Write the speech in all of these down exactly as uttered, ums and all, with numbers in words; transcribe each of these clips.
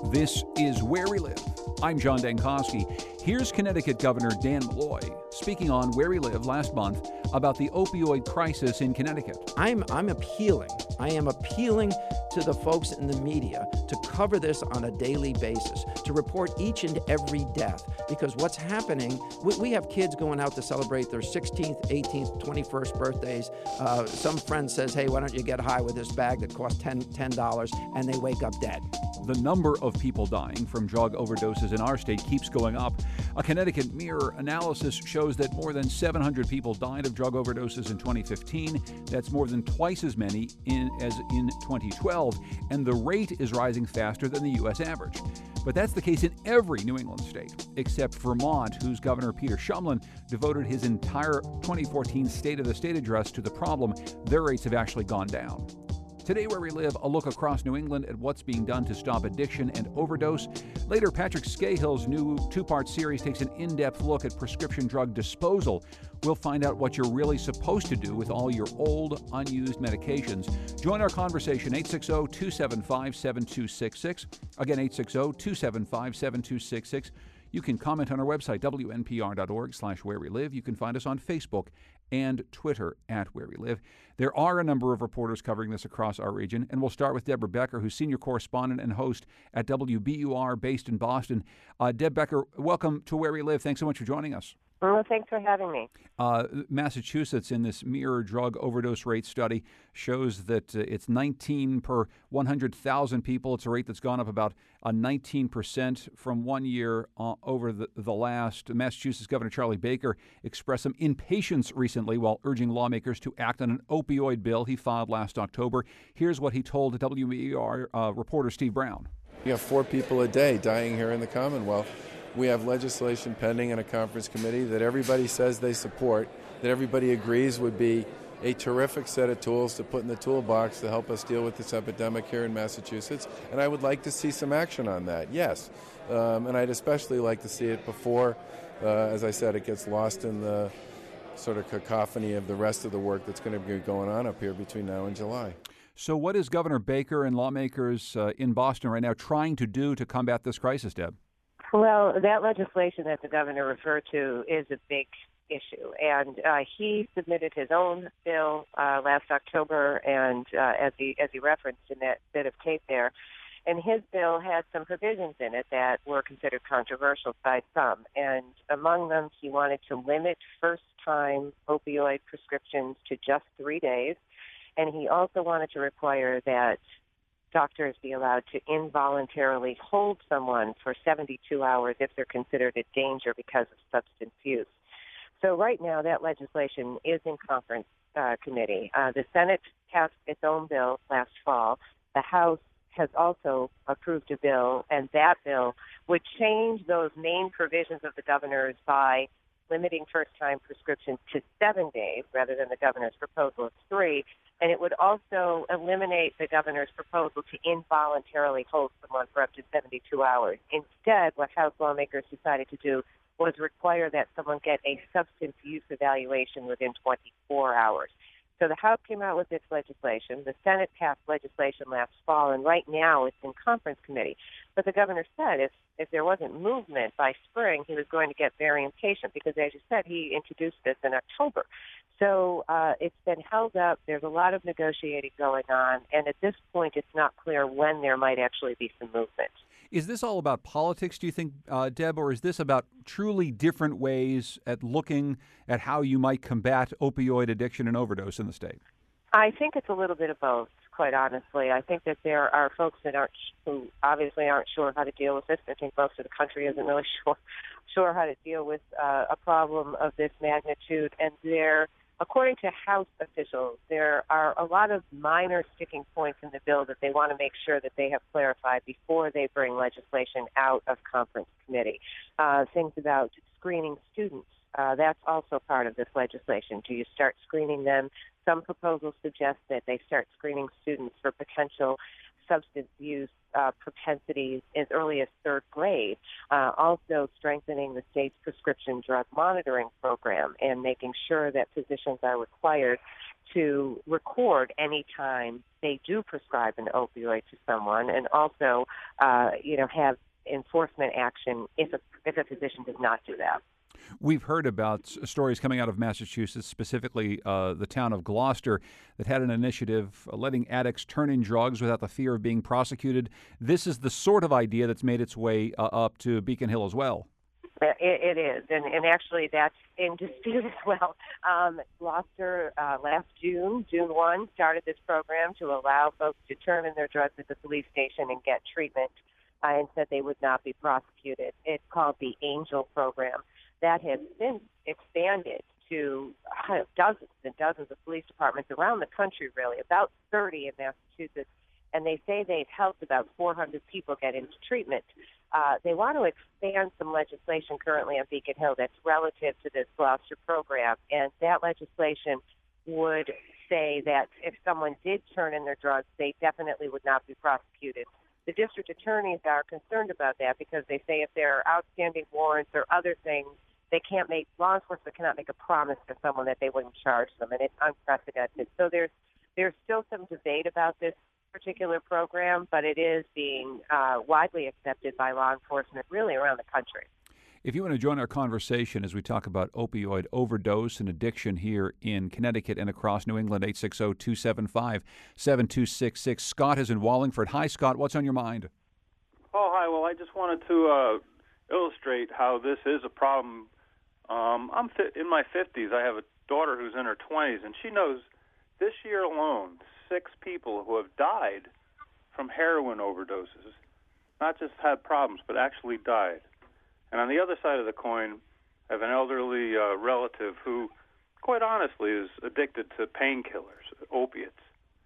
This is Where We Live. I'm John Dankosky. Here's Connecticut Governor Dan Malloy speaking on Where We Live last month about the opioid crisis in Connecticut. I'm I'm appealing. I am appealing to the folks in the media to cover this on a daily basis, to report each and every death, because what's happening, we, we have kids going out to celebrate their sixteenth, eighteenth, twenty-first birthdays. Uh, some friend says, hey, why don't you get high with this bag that costs ten dollars, and they wake up dead. The number of people dying from drug overdoses in our state keeps going up. A Connecticut Mirror analysis shows that more than seven hundred people died of drug overdoses in twenty fifteen. That's more than twice as many in, as in twenty twelve, and the rate is rising faster than the U S average. But that's the case in every New England state, except Vermont, whose Governor Peter Shumlin devoted his entire twenty fourteen State of the State address to the problem. Their rates have actually gone down. Today, Where We Live, a look across New England at what's being done to stop addiction and overdose. Later, Patrick Scahill's new two-part series takes an in-depth look at prescription drug disposal. We'll find out what you're really supposed to do with all your old, unused medications. Join our conversation, eight six zero, two seven five, seven two six six. Again, eight six zero, two seven five, seven two six six. You can comment on our website, W N P R dot org slash where we live. You can find us on Facebook and Twitter at Where We Live. There are a number of reporters covering this across our region, and we'll start with Deborah Becker, who's senior correspondent and host at W B U R based in Boston. Uh, Deb Becker, welcome to Where We Live. Thanks so much for joining us. Well, thanks for having me. Uh, Massachusetts, in this Mirror drug overdose rate study, shows that uh, it's nineteen per one hundred thousand people. It's a rate that's gone up about uh, nineteen percent from one year uh, over the, the last. Massachusetts Governor Charlie Baker expressed some impatience recently while urging lawmakers to act on an opioid bill he filed last October. Here's what he told W B U R uh, reporter Steve Brown. We have four people a day dying here in the Commonwealth. We have legislation pending in a conference committee that everybody says they support, that everybody agrees would be a terrific set of tools to put in the toolbox to help us deal with this epidemic here in Massachusetts. And I would like to see some action on that, yes. Um, and I'd especially like to see it before, uh, as I said, it gets lost in the sort of cacophony of the rest of the work that's going to be going on up here between now and July. So what is Governor Baker and lawmakers uh, in Boston right now trying to do to combat this crisis, Deb? Well, that legislation that the governor referred to is a big issue, and uh, he submitted his own bill uh, last October, and uh, as he as he referenced in that bit of tape there, and his bill had some provisions in it that were considered controversial by some, and among them, he wanted to limit first-time opioid prescriptions to just three days, and he also wanted to require that doctors be allowed to involuntarily hold someone for seventy-two hours if they're considered a danger because of substance use. So right now, that legislation is in conference uh, committee. Uh, the Senate passed its own bill last fall. The House has also approved a bill, and that bill would change those main provisions of the governor's by limiting first-time prescriptions to seven days rather than the governor's proposal of three. And it would also eliminate the governor's proposal to involuntarily hold someone for up to seventy-two hours. Instead, what House lawmakers decided to do was require that someone get a substance use evaluation within twenty-four hours. So the House came out with its legislation. The Senate passed legislation last fall, and right now it's in conference committee. But the governor said if, if there wasn't movement by spring, he was going to get very impatient because, as you said, he introduced this in October. So uh, it's been held up. There's a lot of negotiating going on, and at this point it's not clear when there might actually be some movement. Is this all about politics, do you think, uh, Deb, or is this about truly different ways at looking at how you might combat opioid addiction and overdose in the state? I think it's a little bit of both, quite honestly. I think that there are folks that aren't who obviously aren't sure how to deal with this. I think most of the country isn't really sure sure how to deal with uh, a problem of this magnitude, and they're according to House officials, there are a lot of minor sticking points in the bill that they want to make sure that they have clarified before they bring legislation out of conference committee. Uh, things about screening students. Uh, that's also part of this legislation. Do you start screening them? Some proposals suggest that they start screening students for potential substance use uh, propensities as early as third grade. Uh, also strengthening the state's prescription drug monitoring program and making sure that physicians are required to record any time they do prescribe an opioid to someone, and also, uh, you know, have enforcement action if a, if a physician does not do that. We've heard about stories coming out of Massachusetts, specifically uh, the town of Gloucester, that had an initiative letting addicts turn in drugs without the fear of being prosecuted. This is the sort of idea that's made its way uh, up to Beacon Hill as well. It, it is, and, and actually that's in dispute as well. Um, Gloucester, uh, last June, June first, started this program to allow folks to turn in their drugs at the police station and get treatment, uh, and said they would not be prosecuted. It's called the ANGEL program. That has since expanded to dozens and dozens of police departments around the country, really, about thirty in Massachusetts, and they say they've helped about four hundred people get into treatment. Uh, they want to expand some legislation currently on Beacon Hill that's relative to this Gloucester program, and that legislation would say that if someone did turn in their drugs, they definitely would not be prosecuted. The district attorneys are concerned about that because they say if there are outstanding warrants or other things, they can't make, law enforcement cannot make a promise to someone that they wouldn't charge them, and it's unprecedented. So there's there's still some debate about this particular program, but it is being uh, widely accepted by law enforcement really around the country. If you want to join our conversation as we talk about opioid overdose and addiction here in Connecticut and across New England, eight six zero, two seven five, seven two six six. Scott is in Wallingford. Hi, Scott. What's on your mind? Oh, hi. Well, I just wanted to uh, illustrate how this is a problem. Um, I'm fi- in my fifties. I have a daughter who's in her twenties, and she knows this year alone six people who have died from heroin overdoses, not just had problems, but actually died. And on the other side of the coin, I have an elderly uh, relative who, quite honestly, is addicted to painkillers, opiates.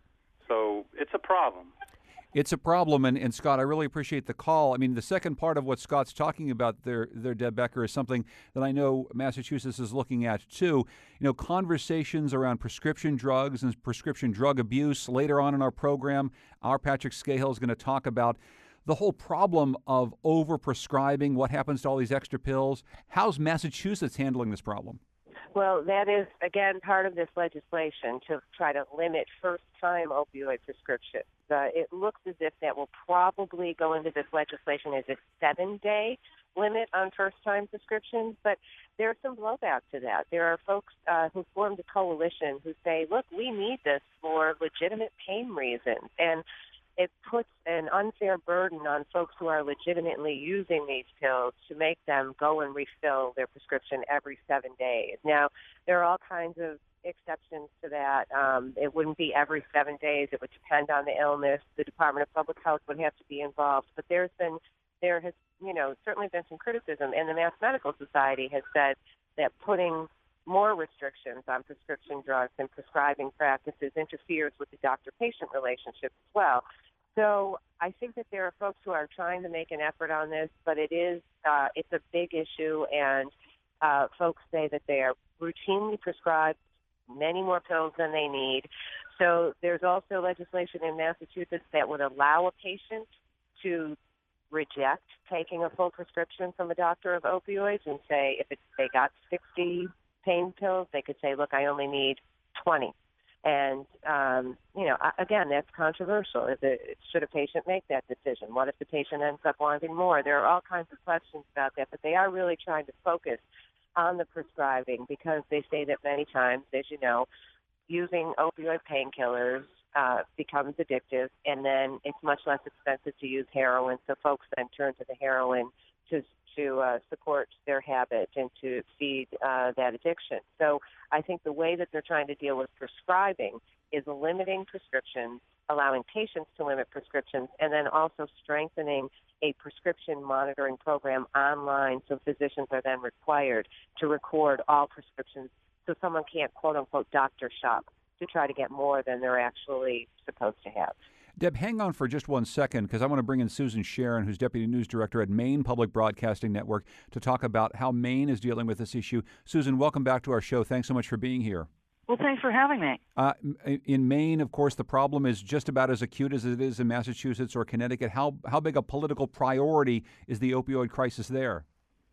So it's a problem. It's a problem, and, and Scott, I really appreciate the call. I mean, the second part of what Scott's talking about there, there, Deb Becker, is something that I know Massachusetts is looking at, too. You know, conversations around prescription drugs and prescription drug abuse. Later on in our program, our Patrick Scahill is going to talk about the whole problem of overprescribing, what happens to all these extra pills. How's Massachusetts handling this problem? Well, that is, again, part of this legislation to try to limit first-time opioid prescriptions. Uh, it looks as if that will probably go into this legislation as a seven-day limit on first-time prescriptions, but there's some blowback to that. There are folks uh, who formed a coalition who say, look, we need this for legitimate pain reasons, and it puts an unfair burden on folks who are legitimately using these pills to make them go and refill their prescription every seven days. Now, there are all kinds of exceptions to that. Um, it wouldn't be every seven days. It would depend on the illness. The Department of Public Health would have to be involved. But there's been, there has, you know, certainly been some criticism, and the Mass Medical Society has said that putting more restrictions on prescription drugs and prescribing practices interferes with the doctor-patient relationship as well. So I think that there are folks who are trying to make an effort on this, but it is uh, it's a big issue, and uh, folks say that they are routinely prescribed many more pills than they need. So there's also legislation in Massachusetts that would allow a patient to reject taking a full prescription from a doctor of opioids and say if it's, they got sixty pain pills, they could say, look, I only need twenty. And, um, you know, again, that's controversial. Is it, should a patient make that decision? What if the patient ends up wanting more? There are all kinds of questions about that, but they are really trying to focus on the prescribing because they say that many times, as you know, using opioid painkillers uh, becomes addictive, and then it's much less expensive to use heroin, so folks then turn to the heroin to to uh, support their habit and to feed uh, that addiction. So I think the way that they're trying to deal with prescribing is limiting prescriptions, allowing patients to limit prescriptions, and then also strengthening a prescription monitoring program online so physicians are then required to record all prescriptions so someone can't, quote-unquote, doctor shop to try to get more than they're actually supposed to have. Deb, hang on for just one second because I want to bring in Susan Sharon, who's Deputy News Director at Maine Public Broadcasting Network, to talk about how Maine is dealing with this issue. Susan, welcome back to our show. Thanks so much for being here. Well, thanks for having me. Uh, in Maine, of course, the problem is just about as acute as it is in Massachusetts or Connecticut. How, how big a political priority is the opioid crisis there?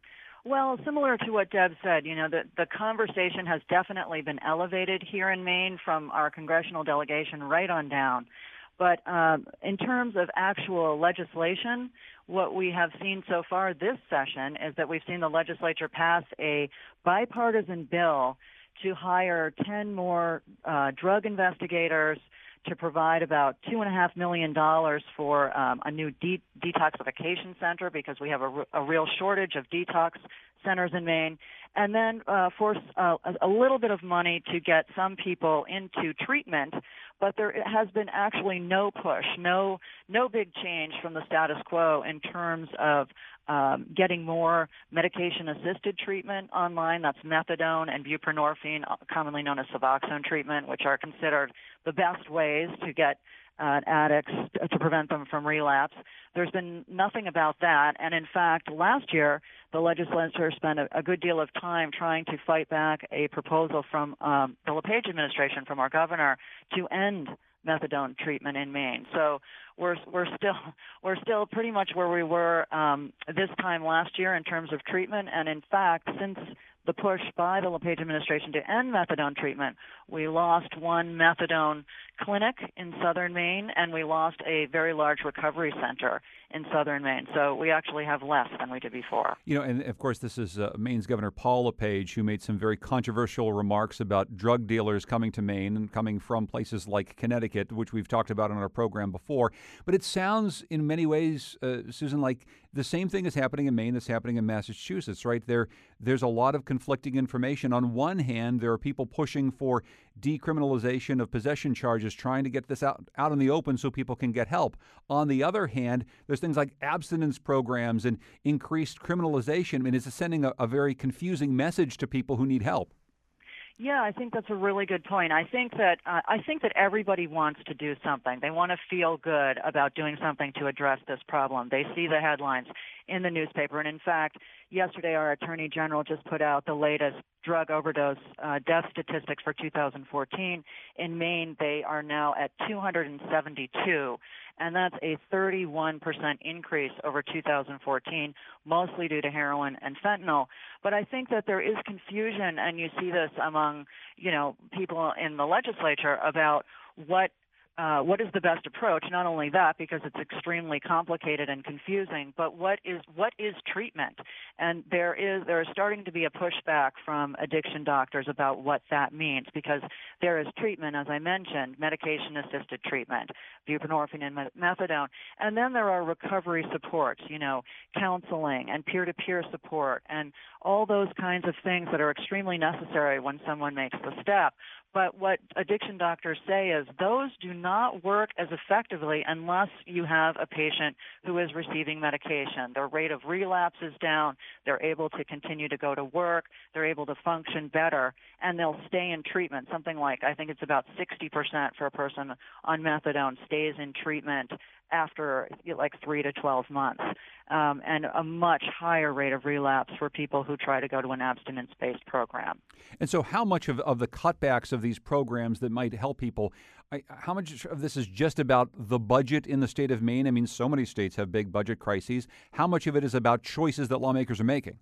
Well, similar to what Deb said, you know, the, the conversation has definitely been elevated here in Maine from our congressional delegation right on down. But um, in terms of actual legislation, what we have seen so far this session is that we've seen the legislature pass a bipartisan bill to hire ten more uh, drug investigators to provide about two and a half million dollars for um, a new de- detoxification center because we have a, a real shortage of detox centers in Maine, and then uh, force uh, a little bit of money to get some people into treatment. But there has been actually no push, no no big change from the status quo in terms of um, getting more medication-assisted treatment online. That's methadone and buprenorphine, commonly known as Suboxone treatment, which are considered the best ways to get uh, addicts to prevent them from relapse. There's been nothing about that. And in fact, last year, the legislature spent a, a good deal of time trying to fight back a proposal from um, the LePage administration, from our governor, to end methadone treatment in Maine. So we're we're still we're still pretty much where we were um, this time last year in terms of treatment. And in fact, since the push by the LePage administration to end methadone treatment, we lost one methadone clinic in southern Maine, and we lost a very large recovery center in southern Maine. So we actually have less than we did before. You know, and of course, this is uh, Maine's Governor Paul LePage, who made some very controversial remarks about drug dealers coming to Maine and coming from places like Connecticut, which we've talked about on our program before. But it sounds in many ways, uh, Susan, like the same thing is happening in Maine that's happening in Massachusetts, right? There, there's a lot of conflicting information. On one hand, there are people pushing for decriminalization of possession charges, trying to get this out, out in the open so people can get help. On the other hand, there's things like abstinence programs and increased criminalization. I mean, it's sending a, a very confusing message to people who need help. Yeah, I think that's a really good point. I think that uh, I think that everybody wants to do something. They want to feel good about doing something to address this problem. They see the headlines in the newspaper, and in fact, yesterday our Attorney General just put out the latest drug overdose uh, death statistics for two thousand fourteen. In Maine, they are now at two hundred seventy-two, and that's a thirty-one percent increase over two thousand fourteen, mostly due to heroin and fentanyl. But I think that there is confusion, and you see this among, you know, people in the legislature about what Uh, what is the best approach? Not only that, because it's extremely complicated and confusing, but what is what is treatment? And there is there is starting to be a pushback from addiction doctors about what that means, because there is treatment, as I mentioned, medication-assisted treatment, buprenorphine and methadone, and then there are recovery supports, you know, counseling and peer-to-peer support, and all those kinds of things that are extremely necessary when someone makes the step. But what addiction doctors say is those do not work as effectively unless you have a patient who is receiving medication. Their rate of relapse is down. They're able to continue to go to work. They're able to function better, and they'll stay in treatment. Something like, I think it's about sixty percent for a person on methadone stays in treatment after like three to twelve months, um, and a much higher rate of relapse for people who try to go to an abstinence-based program. And so how much of, of the cutbacks of these programs that might help people, I, how much of this is just about the budget in the state of Maine? I mean, so many states have big budget crises. How much of it is about choices that lawmakers are making?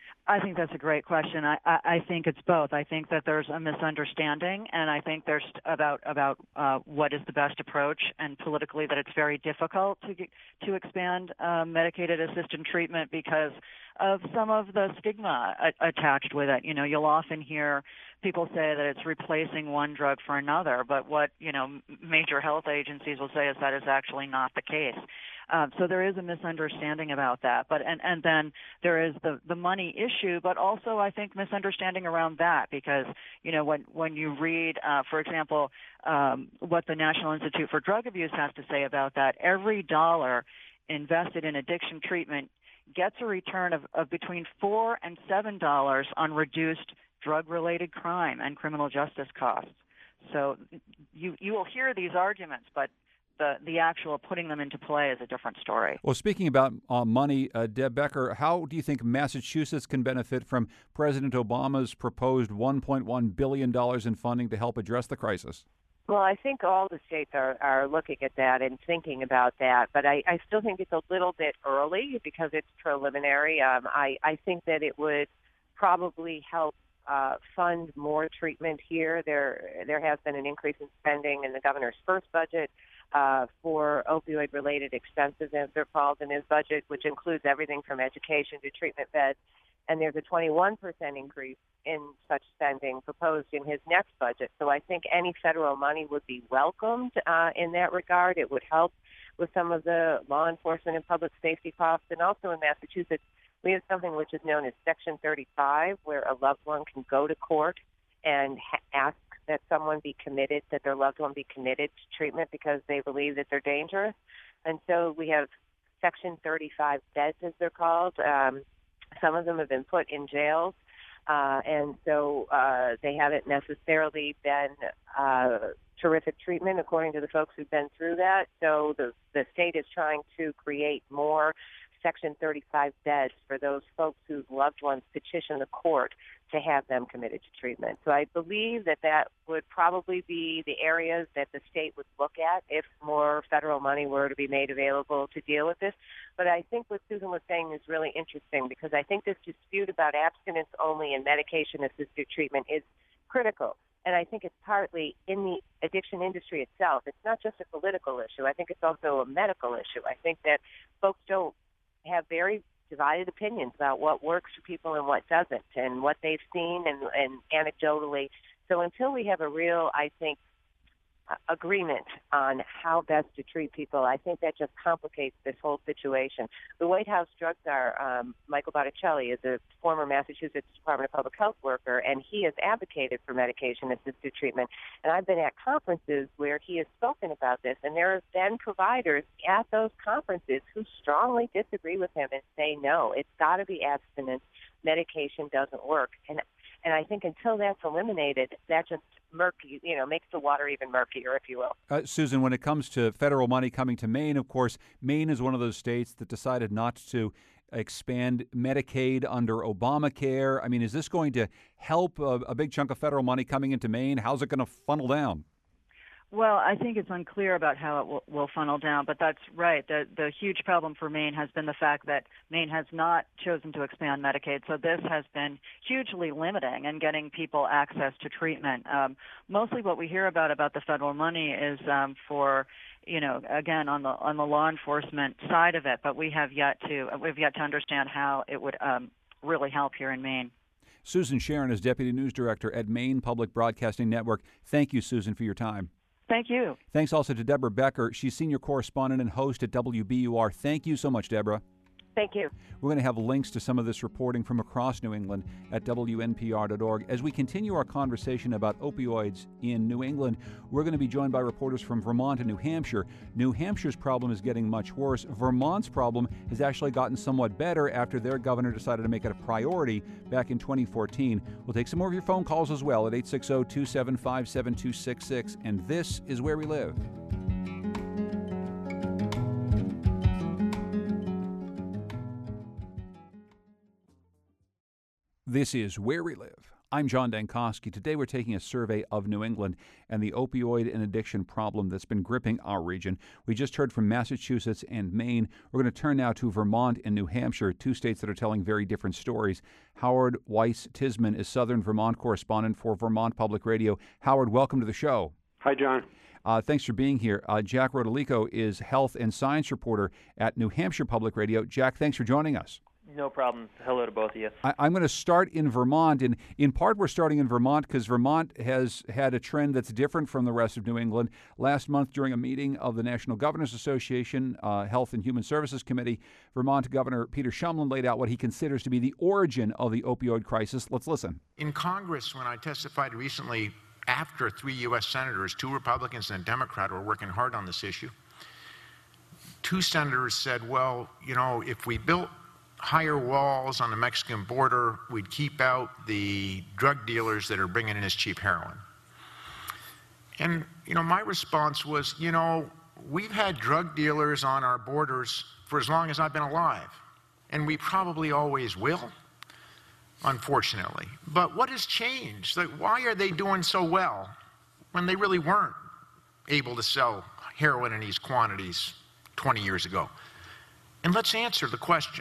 I think that's a great question. I, I, I think it's both. I think that there's a misunderstanding, and I think there's about about uh, what is the best approach, and politically that it's very difficult to get, to expand uh, medicated assisted treatment because of some of the stigma a- attached with it. You know, you'll often hear people say that it's replacing one drug for another, but what, you know, major health agencies will say is that is actually not the case. Um, so there is a misunderstanding about that. But and, and then there is the, the money issue, but also I think misunderstanding around that because, you know, when, when you read, uh, for example, um, what the National Institute for Drug Abuse has to say about that, every dollar invested in addiction treatment gets a return of, of between four and seven dollars on reduced drug-related crime and criminal justice costs. So you you will hear these arguments, but the the actual putting them into play is a different story. Well, speaking about uh, money, uh, Deb Becker, how do you think Massachusetts can benefit from President Obama's proposed one point one billion dollars in funding to help address the crisis? Well, I think all the states are, are looking at that and thinking about that, but I, I still think it's a little bit early because it's preliminary. Um, I, I think that it would probably help uh, fund more treatment here. There there has been an increase in spending in the governor's first budget uh, for opioid-related expenses, as they're called, in his budget, which includes everything from education to treatment beds. And there's a twenty-one percent increase in such spending proposed in his next budget. So I think any federal money would be welcomed uh, in that regard. It would help with some of the law enforcement and public safety costs. And also in Massachusetts, we have something which is known as Section thirty-five, where a loved one can go to court and ha- ask that someone be committed, that their loved one be committed to treatment because they believe that they're dangerous. And so we have Section thirty-five beds, as they're called. Um, Some of them have been put in jails, uh, and so uh, they haven't necessarily been uh, terrific treatment, according to the folks who've been through that. So the, the state is trying to create more Section thirty-five beds for those folks whose loved ones petition the court to have them committed to treatment. So I believe that that would probably be the areas that the state would look at if more federal money were to be made available to deal with this. But I think what Susan was saying is really interesting because I think this dispute about abstinence only and medication-assisted treatment is critical. And I think it's partly in the addiction industry itself. It's not just a political issue. I think it's also a medical issue. I think that folks don't have very divided opinions about what works for people and what doesn't, and what they've seen and, and anecdotally. So until we have a real, I think, uh, agreement on how best to treat people, I think that just complicates this whole situation. The White House drug czar, um, Michael Botticelli, is a former Massachusetts Department of Public Health worker, and he has advocated for medication-assisted treatment. And I've been at conferences where he has spoken about this, and there have been providers at those conferences who strongly disagree with him and say, no, it's got to be abstinence. Medication doesn't work. And and I think until that's eliminated, that just murky, you know, makes the water even murkier, if you will. Uh, Susan, when it comes to federal money coming to Maine, of course, Maine is one of those states that decided not to expand Medicaid under Obamacare. I mean, is this going to help a, a big chunk of federal money coming into Maine? How's it going to funnel down? Well, I think it's unclear about how it will, will funnel down, but that's right. The the huge problem for Maine has been the fact that Maine has not chosen to expand Medicaid, so this has been hugely limiting in getting people access to treatment. Um, mostly what we hear about about the federal money is um, for, you know, again, on the on the law enforcement side of it, but we have yet to we've yet to understand how it would um, really help here in Maine. Susan Sharon is Deputy News Director at Maine Public Broadcasting Network. Thank you, Susan, for your time. Thank you. Thanks also to Deborah Becker. She's senior correspondent and host at W B U R. Thank you so much, Deborah. Thank you. We're going to have links to some of this reporting from across New England at W N P R dot org. As we continue our conversation about opioids in New England, we're going to be joined by reporters from Vermont and New Hampshire. New Hampshire's problem is getting much worse. Vermont's problem has actually gotten somewhat better after their governor decided to make it a priority back in twenty fourteen. We'll take some more of your phone calls as well at eight six zero, two seven five, seven two six six. And this is Where We Live. This is Where We Live. I'm John Dankosky. Today we're taking a survey of New England and the opioid and addiction problem that's been gripping our region. We just heard from Massachusetts and Maine. We're going to turn now to Vermont and New Hampshire, two states that are telling very different stories. Howard Weiss Tisman is Southern Vermont correspondent for Vermont Public Radio. Howard, welcome to the show. Hi, John. Uh, thanks for being here. Uh, Jack Rodolico is health and science reporter at New Hampshire Public Radio. Jack, thanks for joining us. No problem. Hello to both of you. I, I'm going to start in Vermont, and in part we're starting in Vermont because Vermont has had a trend that's different from the rest of New England. Last month, during a meeting of the National Governors Association uh, Health and Human Services Committee, Vermont Governor Peter Shumlin laid out what he considers to be the origin of the opioid crisis. Let's listen. In Congress, when I testified recently, after three U S senators, two Republicans and a Democrat, were working hard on this issue, two senators said, well, you know, if we built higher walls on the Mexican border, we'd keep out the drug dealers that are bringing in this cheap heroin. And, you know, my response was, you know, we've had drug dealers on our borders for as long as I've been alive, and we probably always will, unfortunately. But what has changed? Like, why are they doing so well when they really weren't able to sell heroin in these quantities twenty years ago. And let's answer the question.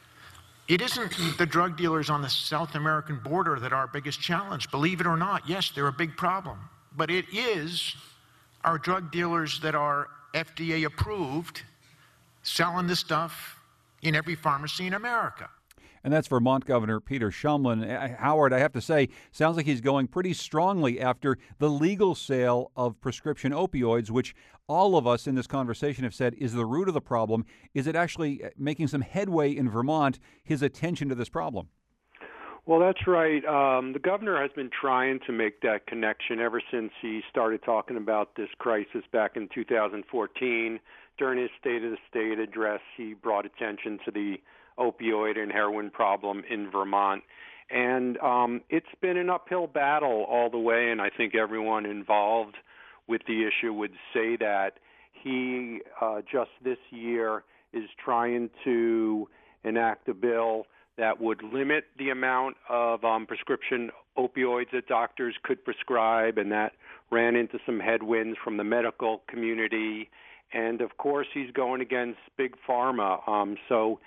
It isn't the drug dealers on the South American border that are our biggest challenge. Believe it or not, yes, they're a big problem. But it is our drug dealers that are F D A approved selling this stuff in every pharmacy in America. And that's Vermont Governor Peter Shumlin. Howard, I have to say, sounds like he's going pretty strongly after the legal sale of prescription opioids, which all of us in this conversation have said is the root of the problem. Is it actually making some headway in Vermont, his attention to this problem? Well, that's right. Um, the governor has been trying to make that connection ever since he started talking about this crisis back in two thousand fourteen. During his State of the State address, he brought attention to the opioid and heroin problem in Vermont. And um, it's been an uphill battle all the way, and I think everyone involved with the issue would say that. He, uh, just this year, is trying to enact a bill that would limit the amount of um, prescription opioids that doctors could prescribe, and that ran into some headwinds from the medical community. And, of course, he's going against Big Pharma. Um, so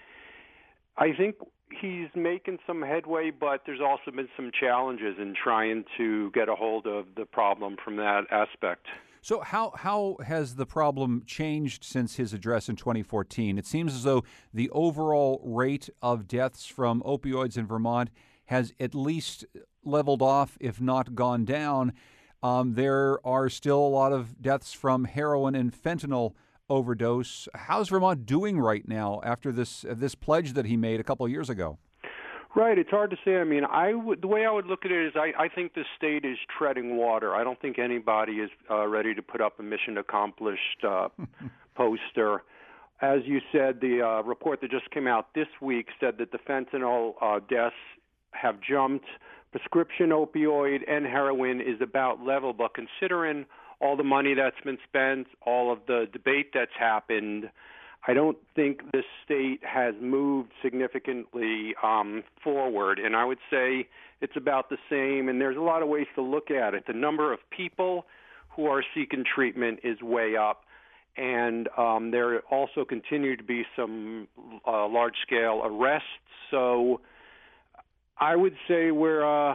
I think he's making some headway, but there's also been some challenges in trying to get a hold of the problem from that aspect. So how how has the problem changed since his address in twenty fourteen? It seems as though the overall rate of deaths from opioids in Vermont has at least leveled off, if not gone down. Um, there are still a lot of deaths from heroin and fentanyl overdose. How's Vermont doing right now after this uh, this pledge that he made a couple of years ago? Right, it's hard to say. I mean, I would, the way I would look at it is I, I think the state is treading water. I don't think anybody is uh, ready to put up a mission accomplished uh, poster. As you said, the uh, report that just came out this week said that the fentanyl uh, deaths have jumped. Prescription opioid and heroin is about level, but considering all the money that's been spent, all of the debate that's happened, I don't think the state has moved significantly um, forward. And I would say it's about the same, and there's a lot of ways to look at it. The number of people who are seeking treatment is way up, and um, there also continue to be some uh, large-scale arrests. So I would say we're uh,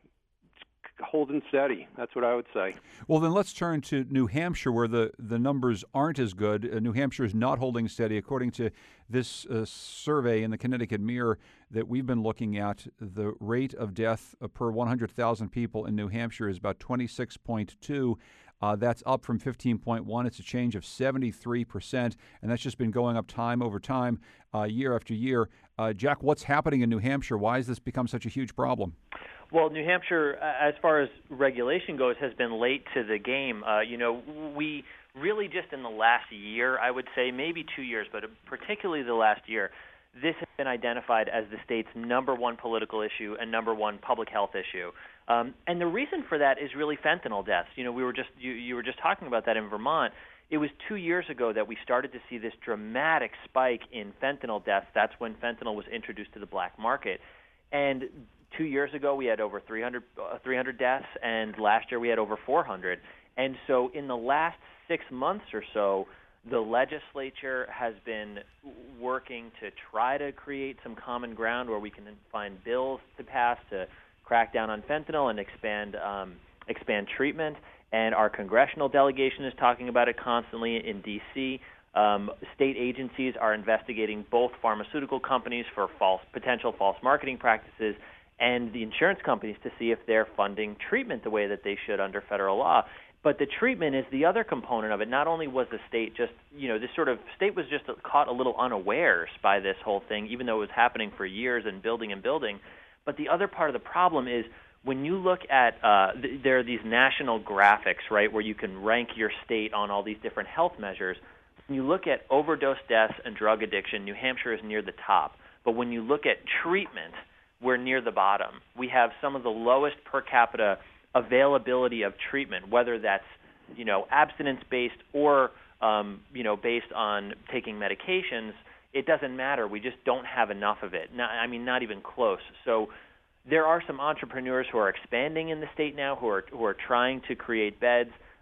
holding steady. That's what I would say. Well, then let's turn to New Hampshire, where the, the numbers aren't as good. Uh, New Hampshire is not holding steady. According to this uh, survey in the Connecticut Mirror that we've been looking at, the rate of death per one hundred thousand people in New Hampshire is about twenty-six point two. Uh, that's up from fifteen point one. It's a change of seventy-three percent, and that's just been going up time over time, uh, year after year. Uh, Jack, what's happening in New Hampshire? Why has this become such a huge problem? Well, New Hampshire, as far as regulation goes, has been late to the game. Uh, you know, we really just in the last year, I would say, maybe two years, but particularly the last year, this has been identified as the state's number one political issue and number one public health issue. Um, and the reason for that is really fentanyl deaths. You know, we were just you, you were just talking about that in Vermont. It was two years ago that we started to see this dramatic spike in fentanyl deaths. That's when fentanyl was introduced to the black market. And two years ago, we had over three hundred, uh, three hundred deaths, and last year we had over four hundred. And so in the last six months or so, the legislature has been working to try to create some common ground where we can find bills to pass to crack down on fentanyl and expand um, expand treatment. And our congressional delegation is talking about it constantly in D C Um, state agencies are investigating both pharmaceutical companies for false potential false marketing practices and the insurance companies to see if they're funding treatment the way that they should under federal law. But the treatment is the other component of it. Not only was the state just, you know, this sort of state was just caught a little unawares by this whole thing, even though it was happening for years and building and building. But the other part of the problem is when you look at, uh, th- there are these national graphics, right, where you can rank your state on all these different health measures. When you look at overdose deaths and drug addiction, New Hampshire is near the top. But when you look at treatment, we're near the bottom. We have some of the lowest per capita availability of treatment, whether that's, you know, abstinence-based or, um, you know, based on taking medications. It doesn't matter. We just don't have enough of it. Not, I mean, not even close. So there are some entrepreneurs who are expanding in the state now who are who are trying to create beds.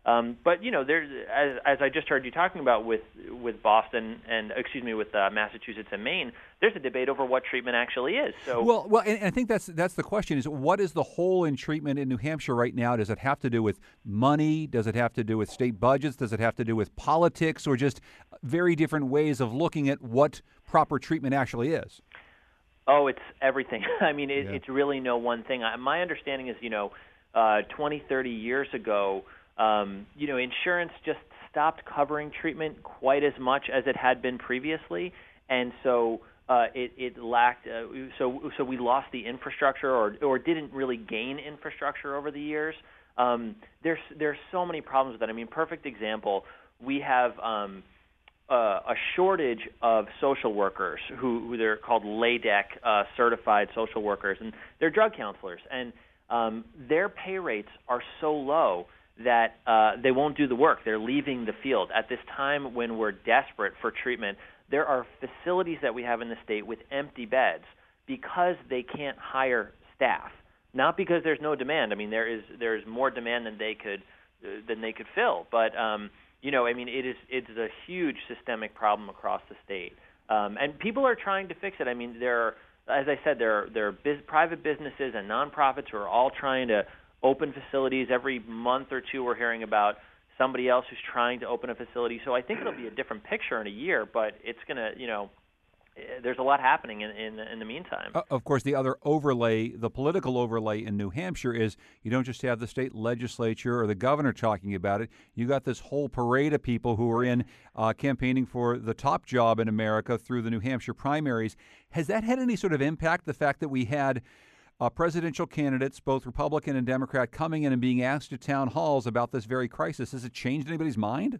Um, but you know, there's as, as I just heard you talking about with with Boston and excuse me with uh, Massachusetts and Maine, there's a debate over what treatment actually is. So well, well, and I think that's that's the question: is what is the hole in treatment in New Hampshire right now? Does it have to do with money? Does it have to do with state budgets? Does it have to do with politics, or just very different ways of looking at what proper treatment actually is? Oh, it's everything. I mean, it, Yeah. it's really no one thing. I, my understanding is, you know, uh, twenty, thirty years ago, um, you know, insurance just stopped covering treatment quite as much as it had been previously, and so uh, it, it lacked. Uh, so, so we lost the infrastructure, or or didn't really gain infrastructure over the years. Um, there's there's so many problems with that. I mean, perfect example. We have. Um, Uh, a shortage of social workers who, who they're called L A D E C uh, certified social workers, and they're drug counselors, and um, their pay rates are so low that uh, they won't do the work. They're leaving the field. At this time when we're desperate for treatment, there are facilities that we have in the state with empty beds because they can't hire staff, not because there's no demand. I mean, there is there's more demand than they could uh, than they could fill, but um, You know, I mean, it is it's a huge systemic problem across the state, um, and people are trying to fix it. I mean, there, are, as I said, there are, there are biz, private businesses and nonprofits who are all trying to open facilities. Every month or two, we're hearing about somebody else who's trying to open a facility. So I think it'll be a different picture in a year, but it's gonna, you know, there's a lot happening in, in, in the meantime. Uh, of course, the other overlay, the political overlay in New Hampshire is you don't just have the state legislature or the governor talking about it. You got this whole parade of people who are in uh, campaigning for the top job in America through the New Hampshire primaries. Has that had any sort of impact, the fact that we had uh, presidential candidates, both Republican and Democrat, coming in and being asked at town halls about this very crisis? Has it changed anybody's mind?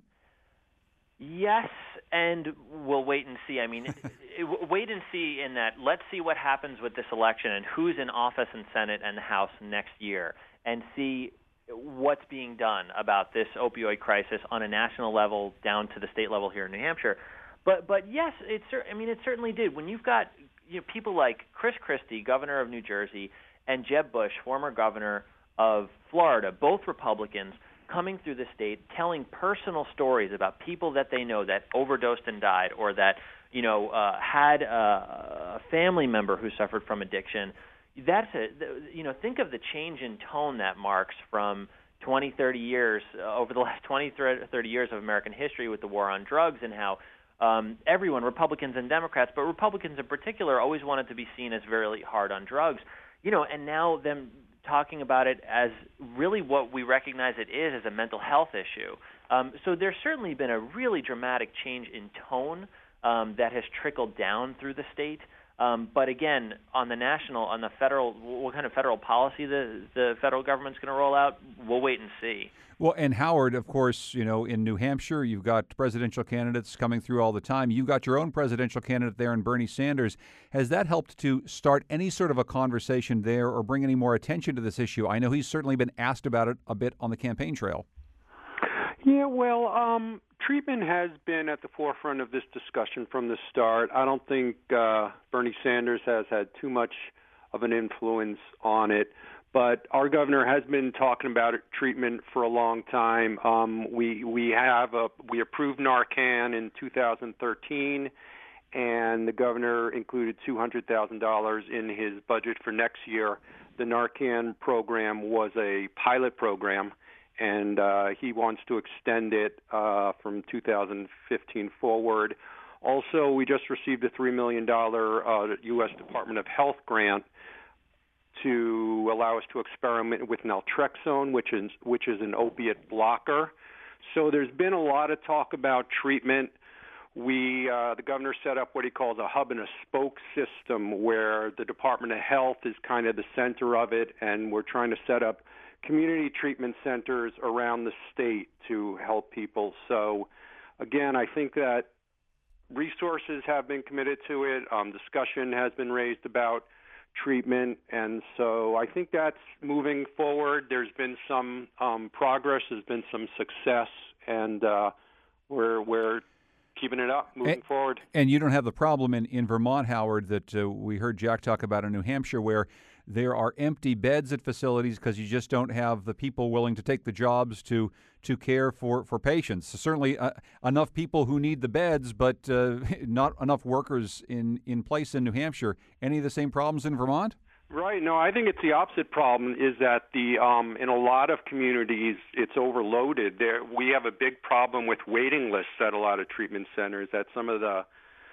Yes, and we'll wait and see. I mean, it, it, wait and see in that let's see what happens with this election and who's in office in Senate and the House next year, and see what's being done about this opioid crisis on a national level down to the state level here in New Hampshire. But but yes, it's I mean it certainly did. When you've got you know, people like Chris Christie, governor of New Jersey, and Jeb Bush, former governor of Florida, both Republicans, coming through the state, telling personal stories about people that they know that overdosed and died, or that you know uh, had a, a family member who suffered from addiction. That's a you know think of the change in tone that marks from twenty, thirty years uh, over the last twenty, thirty years of American history with the war on drugs, and how um, everyone, Republicans and Democrats, but Republicans in particular, always wanted to be seen as very hard on drugs. You know, and now them talking about it as really what we recognize it is, as a mental health issue. Um, so there's certainly been a really dramatic change in tone um, that has trickled down through the state. Um, but again, on the national, on the federal, what kind of federal policy the, the federal government's going to roll out, we'll wait and see. Well, and Howard, of course, you know, in New Hampshire, you've got presidential candidates coming through all the time. You've got your own presidential candidate there in Bernie Sanders. Has that helped to start any sort of a conversation there or bring any more attention to this issue? I know he's certainly been asked about it a bit on the campaign trail. Yeah, well, um, treatment has been at the forefront of this discussion from the start. I don't think uh, Bernie Sanders has had too much of an influence on it. But our governor has been talking about it, treatment for a long time. Um, we we have a we approved Narcan in two thousand thirteen, and the governor included two hundred thousand dollars in his budget for next year. The Narcan program was a pilot program, and uh, he wants to extend it uh, from two thousand fifteen forward. Also, we just received a three million dollars uh, U S Department of Health grant to allow us to experiment with naltrexone, which is which is an opiate blocker. So there's been a lot of talk about treatment. We, uh, the governor set up what he calls a hub and a spoke system, where the Department of Health is kind of the center of it, and we're trying to set up community treatment centers around the state to help people. So, again, I think that resources have been committed to it. Um, discussion has been raised about treatment, and so I think that's moving forward. There's been some um, progress, there's been some success, and uh, we're we're keeping it up, moving and, forward. And you don't have the problem in, in Vermont, Howard, that uh, we heard Jack talk about in New Hampshire, where There are empty beds at facilities because you just don't have the people willing to take the jobs to to care for, for patients. So certainly uh, enough people who need the beds, but uh, not enough workers in, in place in New Hampshire. Any of the same problems in Vermont? Right. No, I think it's the opposite problem. Is that the um, in a lot of communities it's overloaded. There we have a big problem with waiting lists at a lot of treatment centers. At some of the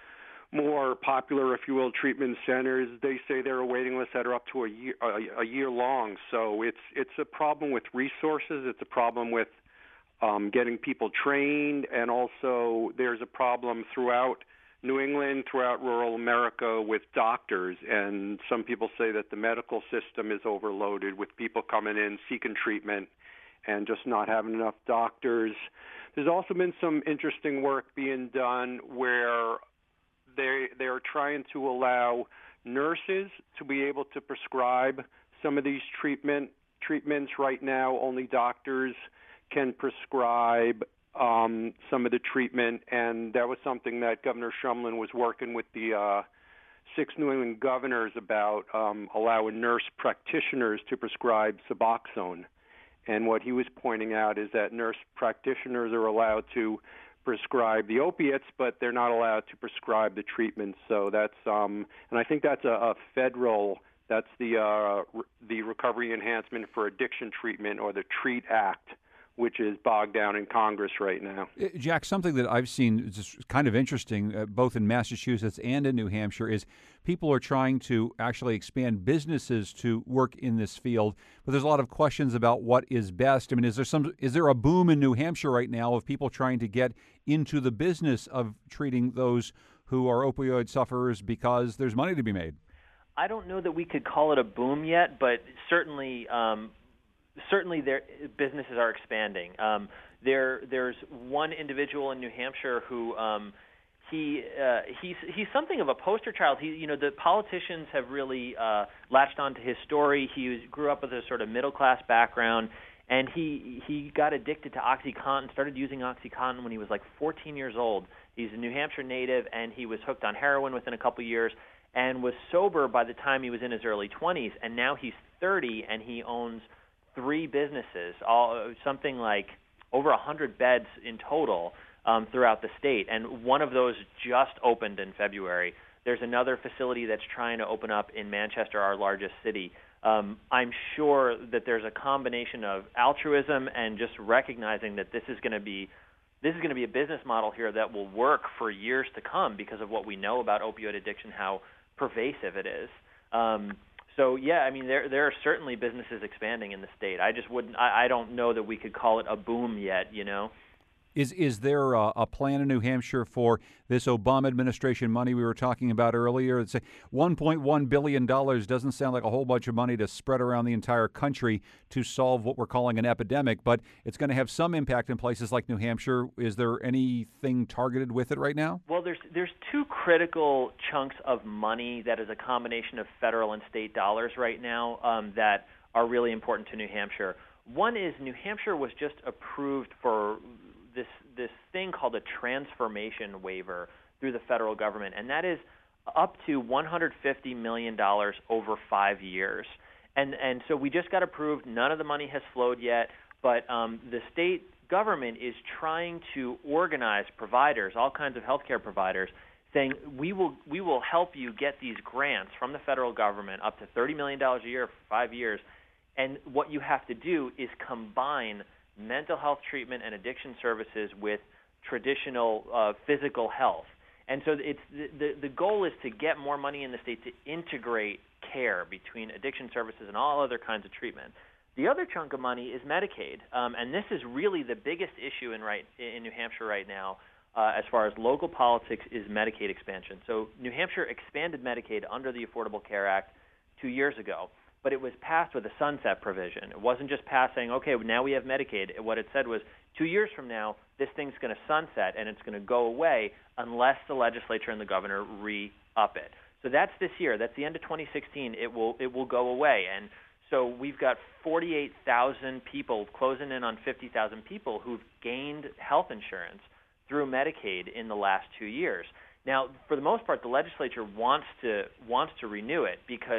more popular, if you will, treatment centers, they say there are waiting lists that are up to a year a, a year long. So it's it's a problem with resources. It's a problem with um, getting people trained, and also there's a problem throughout New England, throughout rural America, with doctors. And some people say that the medical system is overloaded with people coming in seeking treatment and just not having enough doctors. There's also been some interesting work being done where they they're trying to allow nurses to be able to prescribe some of these treatment treatments. Right now, only doctors can prescribe um, some of the treatment, and that was something that Governor Shumlin was working with the uh, six New England governors about, um, allowing nurse practitioners to prescribe Suboxone. And what he was pointing out is that nurse practitioners are allowed to prescribe the opiates, but they're not allowed to prescribe the treatment. So that's, um, and I think that's a, a federal, that's the uh, re- the Recovery Enhancement for Addiction Treatment, or the TREAT Act, which is bogged down in Congress right now. Jack, something that I've seen is just kind of interesting, uh, both in Massachusetts and in New Hampshire, is people are trying to actually expand businesses to work in this field, but there's a lot of questions about what is best. I mean, is there some is there a boom in New Hampshire right now of people trying to get into the business of treating those who are opioid sufferers because there's money to be made? I don't know that we could call it a boom yet, but certainly um, certainly their businesses are expanding. Um, there, there's one individual in New Hampshire who um, he uh, he's he's something of a poster child. He, you know, the politicians have really uh, latched onto his story. He grew up with a sort of middle class background, and he he got addicted to OxyContin. Started using OxyContin when he was like fourteen years old. He's a New Hampshire native, and he was hooked on heroin within a couple years, and was sober by the time he was in his early twenties. And now he's thirty, and he owns three businesses, all something like over a hundred beds in total um, throughout the state, and one of those just opened in February. There's another facility that's trying to open up in Manchester, our largest city. Um, I'm sure that there's a combination of altruism and just recognizing that this is going to be this is going to be a business model here that will work for years to come because of what we know about opioid addiction, how pervasive it is. Um, So yeah, I mean there there are certainly businesses expanding in the state. I just wouldn't. I, I don't know that we could call it a boom yet. You know. Is is there a, a plan in New Hampshire for this Obama administration money we were talking about earlier? It's one point one billion dollars doesn't sound like a whole bunch of money to spread around the entire country to solve what we're calling an epidemic, but it's going to have some impact in places like New Hampshire. Is there anything targeted with it right now? Well, there's there's two critical chunks of money that is a combination of federal and state dollars right now um, that are really important to New Hampshire. One is New Hampshire was just approved for this this thing called a transformation waiver through the federal government, and that is up to one hundred fifty million dollars over five years. And and so we just got approved. None of the money has flowed yet, but um, the state government is trying to organize providers, all kinds of healthcare providers, saying we will we will help you get these grants from the federal government up to thirty million dollars a year for five years. And what you have to do is combine mental health treatment and addiction services with traditional uh, physical health. And so it's the, the, the goal is to get more money in the state to integrate care between addiction services and all other kinds of treatment. The other chunk of money is Medicaid, um, and this is really the biggest issue in right in New Hampshire right now uh, as far as local politics is Medicaid expansion. So New Hampshire expanded Medicaid under the Affordable Care Act two years ago, but it was passed with a sunset provision. It wasn't just passing, okay, now we have Medicaid. What it said was two years from now, this thing's going to sunset and it's going to go away unless the legislature and the governor re-up it. So that's this year. That's the end of twenty sixteen. It will it will go away. And so we've got forty-eight thousand people, closing in on fifty thousand people who've gained health insurance through Medicaid in the last two years. Now, for the most part, the legislature wants to wants to renew it because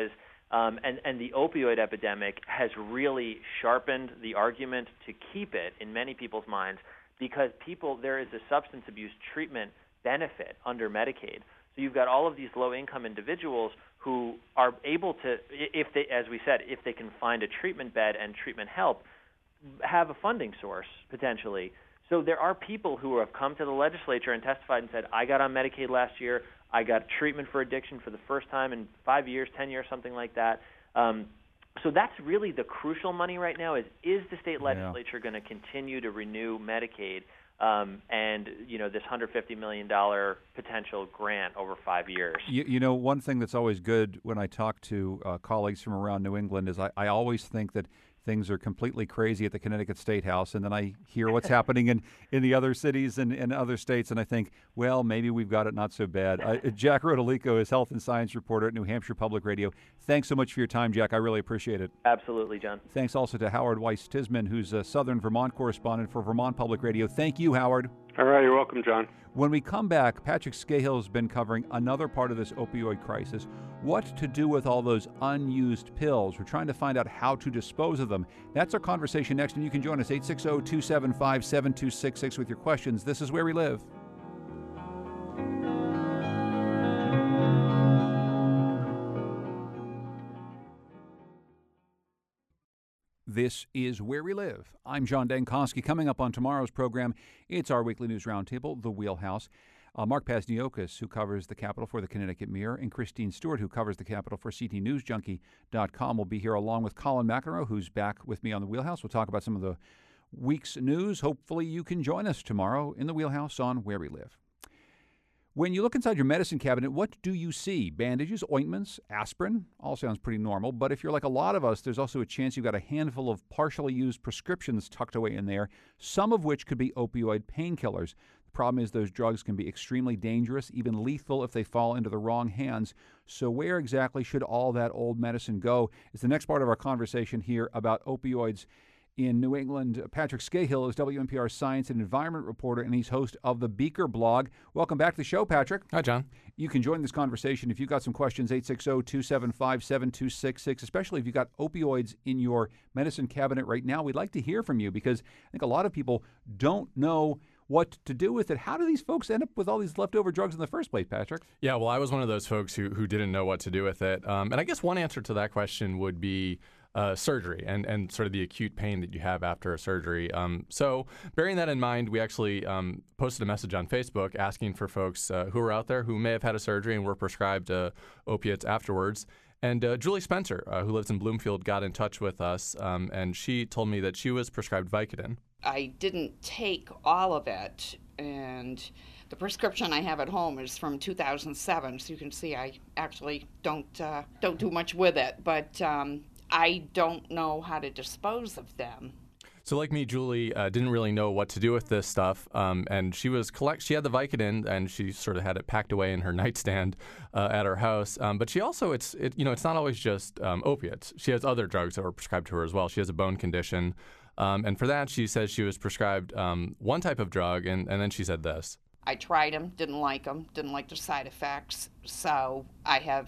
Um, and, and the opioid epidemic has really sharpened the argument to keep it in many people's minds because people there is a substance abuse treatment benefit under Medicaid. So you've got all of these low-income individuals who are able to, if they, as we said, if they can find a treatment bed and treatment help, have a funding source potentially. So there are people who have come to the legislature and testified and said, I got on Medicaid last year, I got treatment for addiction for the first time in five years, ten years, something like that. Um, so that's really the crucial money right now is, is the state legislature yeah. going to continue to renew Medicaid um, and, you know, this one hundred fifty million dollars potential grant over five years? You, you know, one thing that's always good when I talk to uh, colleagues from around New England is I, I always think that things are completely crazy at the Connecticut State House, and then I hear what's happening in, in the other cities and in other states, and I think, well, maybe we've got it not so bad. Uh, Jack Rodolico is health and science reporter at New Hampshire Public Radio. Thanks so much for your time, Jack. I really appreciate it. Absolutely, John. Thanks also to Howard Weiss-Tisman, who's a Southern Vermont correspondent for Vermont Public Radio. Thank you, Howard. All right, you're welcome, John. When we come back, Patrick Scahill has been covering another part of this opioid crisis, what to do with all those unused pills. We're trying to find out how to dispose of them. That's our conversation next, and you can join us, eight six zero, two seven five, seven two six six, with your questions. This is Where We Live. This is Where We Live. I'm John Dankosky. Coming up on tomorrow's program, it's our weekly news roundtable, The Wheelhouse. Uh, Mark Pazniokas, who covers the Capitol for the Connecticut Mirror, and Christine Stewart, who covers the Capitol for C T News Junkie dot com, will be here along with Colin McEnroe, who's back with me on The Wheelhouse. We'll talk about some of the week's news. Hopefully you can join us tomorrow in The Wheelhouse on Where We Live. When you look inside your medicine cabinet, what do you see? Bandages, ointments, aspirin? All sounds pretty normal, but if you're like a lot of us, there's also a chance you've got a handful of partially used prescriptions tucked away in there, some of which could be opioid painkillers. The problem is those drugs can be extremely dangerous, even lethal if they fall into the wrong hands. So where exactly should all that old medicine go? Is the next part of our conversation here about opioids in New England. Patrick Scahill is W N P R science and environment reporter, and he's host of the Beaker blog. Welcome back to the show, Patrick. Hi, John. You can join this conversation if you've got some questions, eight six zero, two seven five, seven two six six, especially if you've got opioids in your medicine cabinet right now. We'd like to hear from you because I think a lot of people don't know what to do with it. How do these folks end up with all these leftover drugs in the first place, Patrick? Yeah, well, I was one of those folks who, who didn't know what to do with it. Um, and I guess one answer to that question would be Uh, surgery and, and sort of the acute pain that you have after a surgery. Um, so bearing that in mind, we actually um, posted a message on Facebook asking for folks uh, who are out there who may have had a surgery and were prescribed uh, opiates afterwards. And uh, Julie Spencer, uh, who lives in Bloomfield, got in touch with us, um, and she told me that she was prescribed Vicodin. I didn't take all of it, and the prescription I have at home is from two thousand seven, so you can see I actually don't uh, don't do much with it, but um, I don't know how to dispose of them. So like me, Julie uh, didn't really know what to do with this stuff, um, and she was collect. She had the Vicodin, and she sort of had it packed away in her nightstand uh, at her house. Um, but she also, it's it, you know, it's not always just um, opiates. She has other drugs that were prescribed to her as well. She has a bone condition, um, and for that, she says she was prescribed um, one type of drug, and, and then she said this. I tried them, didn't like them, didn't like the side effects, so I have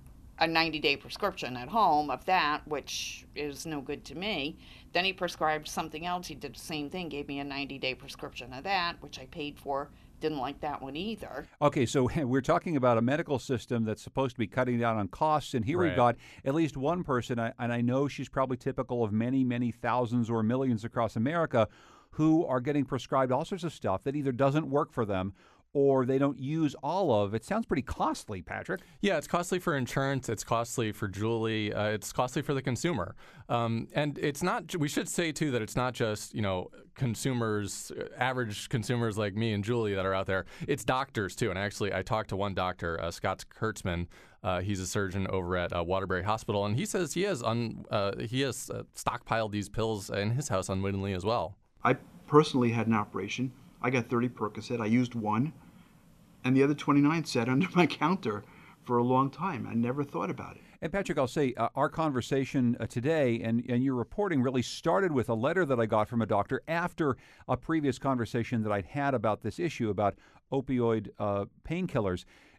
a ninety-day prescription at home of that, which is no good to me. Then he prescribed something else. He did the same thing, gave me a ninety-day prescription of that, which I paid for. Didn't like that one either. Okay, so we're talking about a medical system that's supposed to be cutting down on costs, and here right. we've got at least one person, and I know she's probably typical of many, many thousands or millions across America, who are getting prescribed all sorts of stuff that either doesn't work for them or they don't use all of. It sounds pretty costly, Patrick. Yeah, it's costly for insurance. It's costly for Julie. Uh, it's costly for the consumer. Um, and it's not, we should say, too, that it's not just, you know, consumers, average consumers like me and Julie that are out there. It's doctors, too. And actually, I talked to one doctor, uh, Scott Kurtzman. Uh, he's a surgeon over at uh, Waterbury Hospital. And he says he has, un, uh, he has uh, stockpiled these pills in his house unwittingly as well. I personally had an operation. I got thirty Percocet. I used one, and the other twenty-nine sat under my counter for a long time. I never thought about it. And Patrick, I'll say uh, our conversation uh, today and, and your reporting really started with a letter that I got from a doctor after a previous conversation that I'd had about this issue about opioid uh, painkillers.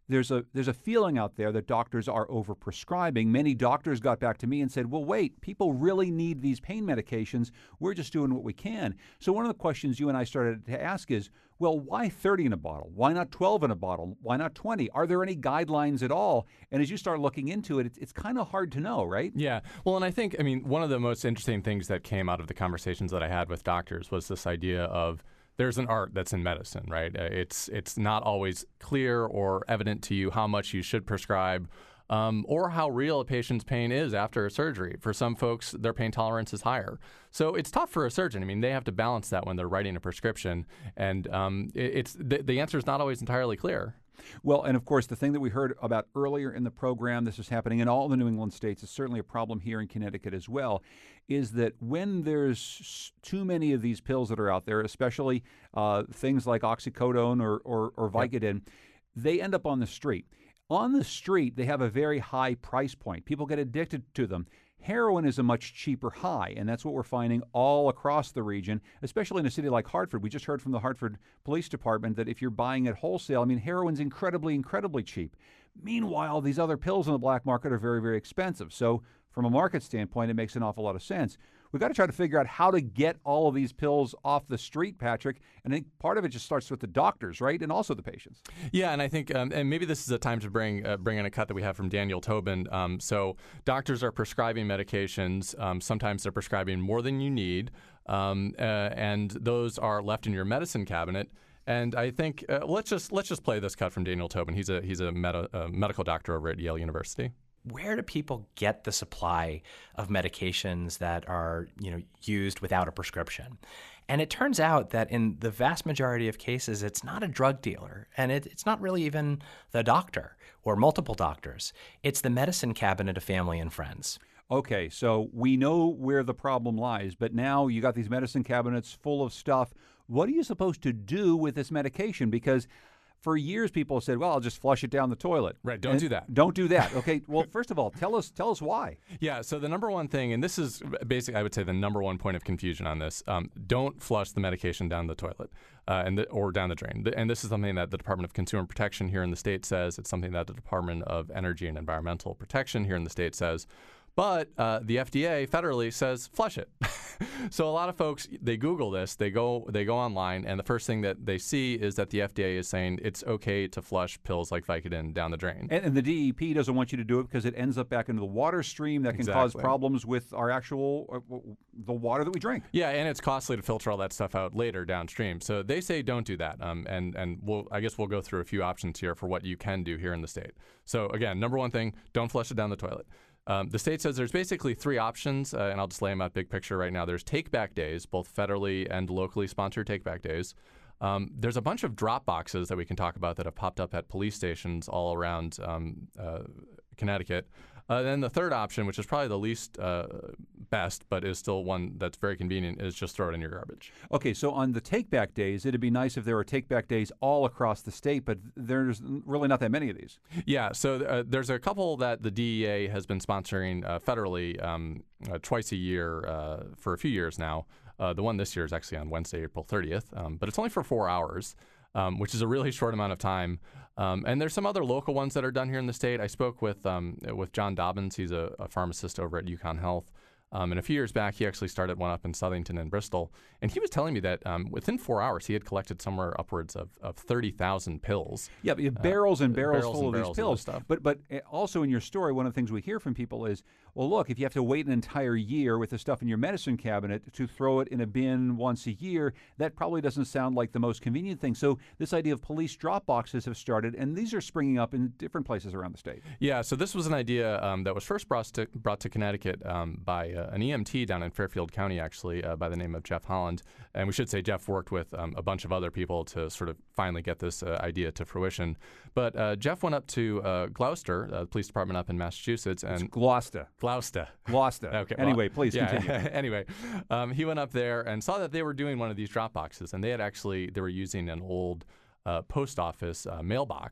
there's a there's a feeling out there that doctors are overprescribing. Many doctors got back to me and said, well, wait, people really need these pain medications. We're just doing what we can. So one of the questions you and I started to ask is, well, why thirty in a bottle? Why not twelve in a bottle? Why not twenty? Are there any guidelines at all? And as you start looking into it, it's, it's kind of hard to know, right? Yeah. Well, and I think, I mean, one of the most interesting things that came out of the conversations that I had with doctors was this idea of there's an art that's in medicine, right? Uh, it's it's not always clear or evident to you how much you should prescribe um, or how real a patient's pain is after a surgery. For some folks, their pain tolerance is higher. So it's tough for a surgeon. I mean, they have to balance that when they're writing a prescription. And um, it, it's the, the answer is not always entirely clear. Well, and of course, the thing that we heard about earlier in the program, this is happening in all the New England states, it's certainly a problem here in Connecticut as well, is that when there's too many of these pills that are out there, especially uh, things like oxycodone or, or, or Vicodin, yep. they end up on the street. On the street, they have a very high price point. People get addicted to them. Heroin is a much cheaper high, and that's what we're finding all across the region, especially in a city like Hartford. We just heard from the Hartford Police Department that if you're buying at wholesale, I mean, heroin's incredibly, incredibly cheap. Meanwhile, these other pills in the black market are very, very expensive. So from a market standpoint, it makes an awful lot of sense. We've got to try to figure out how to get all of these pills off the street, Patrick. And I think part of it just starts with the doctors, right? And also the patients. Yeah, and I think, um, and maybe this is a time to bring uh, bring in a cut that we have from Daniel Tobin. Um, so doctors are prescribing medications. Um, sometimes they're prescribing more than you need. Um, uh, and those are left in your medicine cabinet. And I think uh, let's just let's just play this cut from Daniel Tobin. He's a he's a, meta, a medical doctor over at Yale University. Where do people get the supply of medications that are, you know, used without a prescription? And it turns out that in the vast majority of cases, it's not a drug dealer, and it, it's not really even the doctor or multiple doctors. It's the medicine cabinet of family and friends. Okay, so we know where the problem lies, but now you got these medicine cabinets full of stuff. What are you supposed to do with this medication? Because for years, people have said, well, I'll just flush it down the toilet. Right, don't and do that. Don't do that. Okay, well, first of all, tell us tell us why. Yeah, so the number one thing, and this is basically, I would say, the number one point of confusion on this, um, don't flush the medication down the toilet uh, and the, or down the drain. And this is something that the Department of Consumer Protection here in the state says. It's something that the Department of Energy and Environmental Protection here in the state says. But uh, the F D A federally says flush it. So a lot of folks, they Google this, they go they go online, and the first thing that they see is that the F D A is saying it's okay to flush pills like Vicodin down the drain. And, and the D E P doesn't want you to do it because it ends up back into the water stream that can exactly. cause problems with our actual, uh, the water that we drink. Yeah, and it's costly to filter all that stuff out later downstream. So they say don't do that. Um, and and we'll, I guess we'll go through a few options here for what you can do here in the state. So again, number one thing, don't flush it down the toilet. Um, the state says there's basically three options, uh, and I'll just lay them out big picture right now. There's take-back days, both federally and locally sponsored take-back days. Um, there's a bunch of drop boxes that we can talk about that have popped up at police stations all around um, uh, Connecticut. Uh, then the third option, which is probably the least uh, best, but is still one that's very convenient, is just throw it in your garbage. Okay, so on the take-back days, it'd be nice if there were take-back days all across the state, but there's really not that many of these. Yeah, so uh, there's a couple that the D E A has been sponsoring uh, federally um, uh, twice a year uh, for a few years now. Uh, the one this year is actually on Wednesday, April thirtieth, um, but it's only for four hours. Um, which is a really short amount of time. Um, and there's some other local ones that are done here in the state. I spoke with um, with John Dobbins. He's a, a pharmacist over at UConn Health. Um, and a few years back, he actually started one up in Southington and Bristol. And he was telling me that um, within four hours, he had collected somewhere upwards of, of thirty thousand pills. Yeah, but you have barrels and uh, barrels, barrels full and of barrels these pills. Of stuff. But but also in your story, one of the things we hear from people is, well, look, if you have to wait an entire year with the stuff in your medicine cabinet to throw it in a bin once a year, that probably doesn't sound like the most convenient thing. So this idea of police drop boxes have started, and these are springing up in different places around the state. Yeah, so this was an idea um, that was first brought to, brought to Connecticut um, by uh, an E M T down in Fairfield County, actually, uh, by the name of Jeff Holland. And we should say Jeff worked with um, a bunch of other people to sort of finally get this uh, idea to fruition. But uh, Jeff went up to uh, Gloucester, uh, the police department up in Massachusetts. and It's Gloucester. Gloucester. Gloucester. Okay. Anyway, well, please yeah, continue. Anyway, um, he went up there and saw that they were doing one of these drop boxes. And they had actually, they were using an old uh, post office uh, mailbox.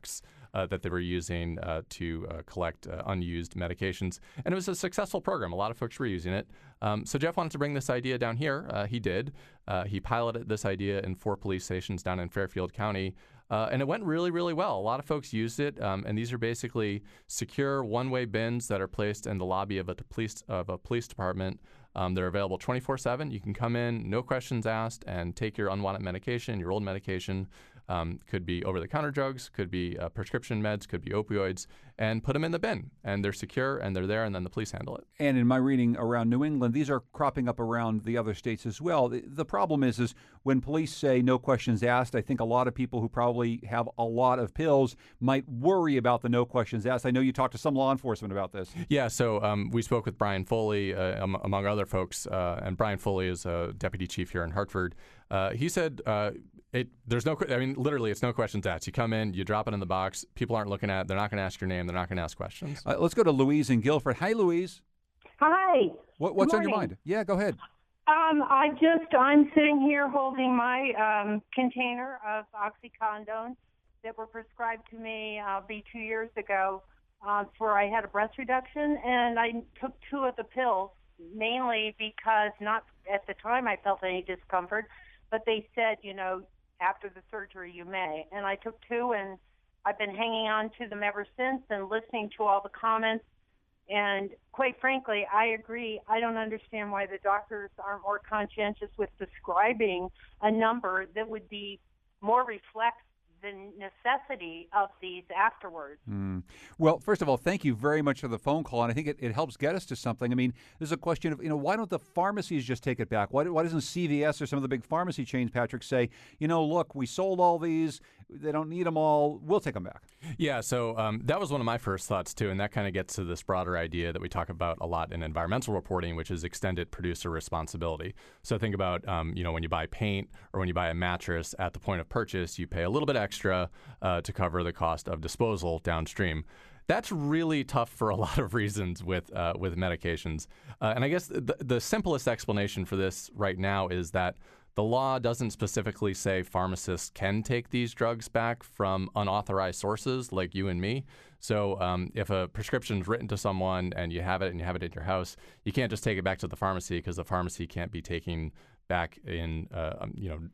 uh, that they were using uh, to uh, collect uh, unused medications. And it was a successful program. A lot of folks were using it. Um, so Jeff wanted to bring this idea down here. Uh, he did. Uh, he piloted this idea in four police stations down in Fairfield County. Uh, and it went really, really well. A lot of folks used it, um, and these are basically secure one-way bins that are placed in the lobby of a police of a police department. Um, they're available twenty-four seven. You can come in, no questions asked, and take your unwanted medication, your old medication. Um, could be over-the-counter drugs, could be uh, prescription meds, could be opioids, and put them in the bin. And they're secure, and they're there, and then the police handle it. And in my reading around New England, these are cropping up around the other states as well. The, the problem is, is when police say no questions asked, I think a lot of people who probably have a lot of pills might worry about the no questions asked. I know you talked to some law enforcement about this. Yeah, so um, we spoke with Brian Foley, uh, um, among other folks, uh, and Brian Foley is a deputy chief here in Hartford. Uh, he said uh, it. There's no. I mean, literally, it's no questions asked. You come in, you drop it in the box. People aren't looking at it. They're not going to ask your name. They're not going to ask questions. Uh, let's go to Louise in Guilford. Hi, Louise. Hi. What, what's Good on your morning. mind? Yeah, go ahead. Um, I just I'm sitting here holding my um, container of oxycodone that were prescribed to me uh, be two years ago uh, for I had a breast reduction, and I took two of the pills mainly because not at the time I felt any discomfort, but they said, you know, after the surgery you may. And I took two, and I've been hanging on to them ever since and listening to all the comments. And quite frankly, I agree. I don't understand why the doctors aren't more conscientious with prescribing a number that would be more reflects the necessity of these afterwards. Mm. Well, first of all, thank you very much for the phone call, and I think it, it helps get us to something. I mean, this is a question of, you know, why don't the pharmacies just take it back? Why, why doesn't C V S or some of the big pharmacy chains, Patrick, say, you know, look, we sold all these, they don't need them all, we'll take them back? Yeah, so um, that was one of my first thoughts, too, and that kind of gets to this broader idea that we talk about a lot in environmental reporting, which is extended producer responsibility. So think about, um, you know, when you buy paint or when you buy a mattress at the point of purchase, you pay a little bit extra uh, to cover the cost of disposal downstream. That's really tough for a lot of reasons with uh, with medications. Uh, and I guess the, the simplest explanation for this right now is that the law doesn't specifically say pharmacists can take these drugs back from unauthorized sources like you and me. So um, if a prescription is written to someone and you have it and you have it at your house, you can't just take it back to the pharmacy because the pharmacy can't be taking back in, uh, you know,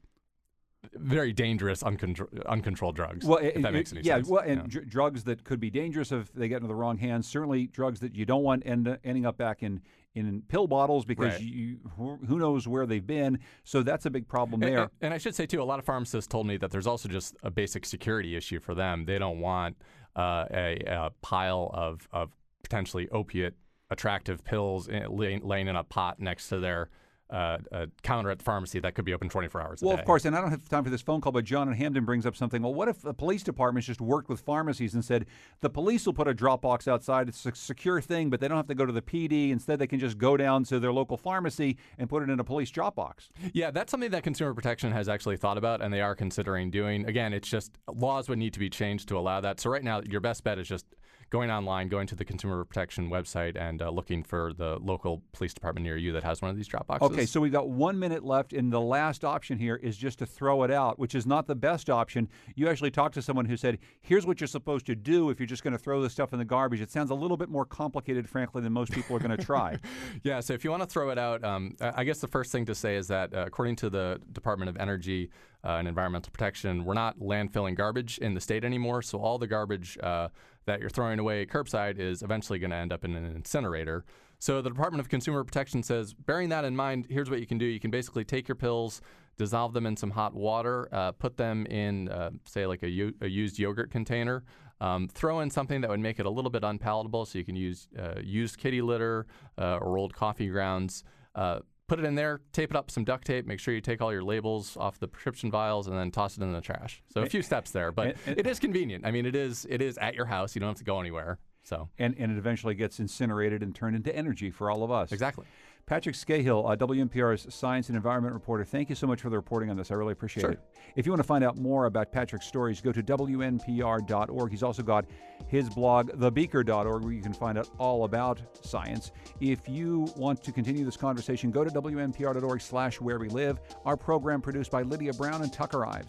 very dangerous, uncontro- uncontrolled drugs, well, if it, that makes any yeah, sense. Well, and yeah. dr- drugs that could be dangerous if they get into the wrong hands. Certainly drugs that you don't want end, ending up back in, in pill bottles because Right. you, who knows where they've been. So that's a big problem there. And, and I should say, too, a lot of pharmacists told me that there's also just a basic security issue for them. They don't want uh, a, a pile of, of potentially opiate attractive pills in, laying, laying in a pot next to their Uh, a counter at the pharmacy that could be open twenty-four hours a well, day. of course, and I don't have time for this phone call, but John in Hamden brings up something. Well, what if the police departments just worked with pharmacies and said, the police will put a drop box outside, it's a secure thing, but they don't have to go to the P D. Instead, they can just go down to their local pharmacy and put it in a police drop box. Yeah, that's something that Consumer Protection has actually thought about, and they are considering doing. Again, it's just laws would need to be changed to allow that. So right now, your best bet is just going online, going to the Consumer Protection website, and uh, looking for the local police department near you that has one of these drop boxes. Okay, so we've got one minute left, and the last option here is just to throw it out, which is not the best option. You actually talked to someone who said, here's what you're supposed to do if you're just going to throw this stuff in the garbage. It sounds a little bit more complicated, frankly, than most people are going to try. Yeah, so if you want to throw it out, um, I guess the first thing to say is that uh, according to the Department of Energy uh, and Environmental Protection, we're not landfilling garbage in the state anymore, so all the garbage uh, that you're throwing away curbside is eventually going to end up in an incinerator. So the Department of Consumer Protection says, bearing that in mind, here's what you can do. You can basically take your pills, dissolve them in some hot water, uh, put them in, uh, say, like a, u- a used yogurt container, um, throw in something that would make it a little bit unpalatable. So you can use uh, used kitty litter uh, or old coffee grounds. Uh, Put it in there, tape it up with some duct tape, make sure you take all your labels off the prescription vials, and then toss it in the trash. So a few steps there, but and, and, it is convenient. I mean, it is it is at your house. You don't have to go anywhere. So and, and it eventually gets incinerated and turned into energy for all of us. Exactly. Patrick Scahill, uh, W N P R's science and environment reporter, thank you so much for the reporting on this. I really appreciate sure. it. If you want to find out more about Patrick's stories, go to W N P R dot org. He's also got his blog, the beaker dot org, where you can find out all about science. If you want to continue this conversation, go to W N P R dot org slash where we live. Our program produced by Lydia Brown and Tucker Ives.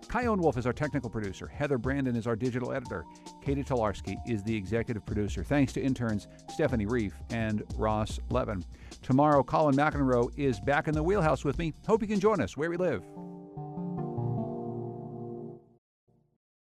Kyone Wolf is our technical producer. Heather Brandon is our digital editor. Katie Tolarski is the executive producer. Thanks to interns Stephanie Reif and Ross Levin. Tomorrow, Colin McEnroe is back in the wheelhouse with me. Hope you can join us where we live.